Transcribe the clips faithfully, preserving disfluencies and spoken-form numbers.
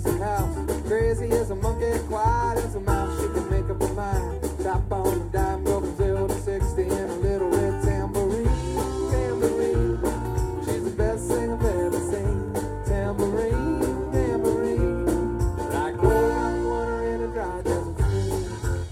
fancy house. Crazy as a monkey, quiet as a mouse. She can make up her mind. Top on the dime, go from zero to sixty in a little red tambourine. Tambourine, she's the best thing I've ever seen. Tambourine, tambourine, like gold round water in a dry desert stream.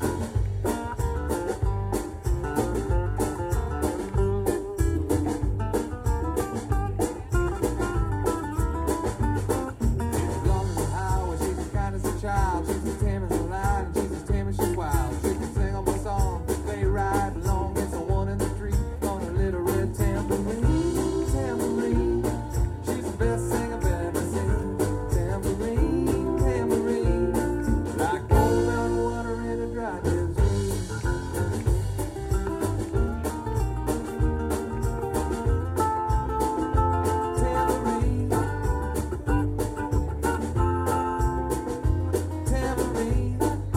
Along the highway, she's as kind as a child. She's as tame as a lion, and she's as tame as she's wild. She can sing on my song, play right along. It's the one in the street on her little red tambourine. Tambourine, she's the best thing I've ever seen. Tambourine, tambourine, like gold mountain water in a dry desert stream. Tambourine, tambourine,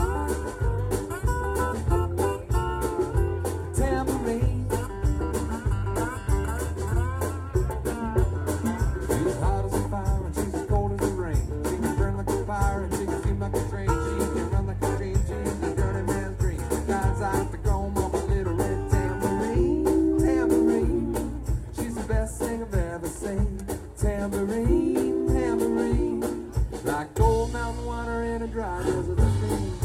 tambourine. She's hot as a fire and she's as cold as the rain. She can burn like a fire and she can steam like a train. She can run like a dream. She's a dirty man's dream. Shines like the chrome of a little red tambourine. Tambourine, she's the best thing I've ever seen. Tambourine, tambourine, like gold mountain water in a dry desert stream.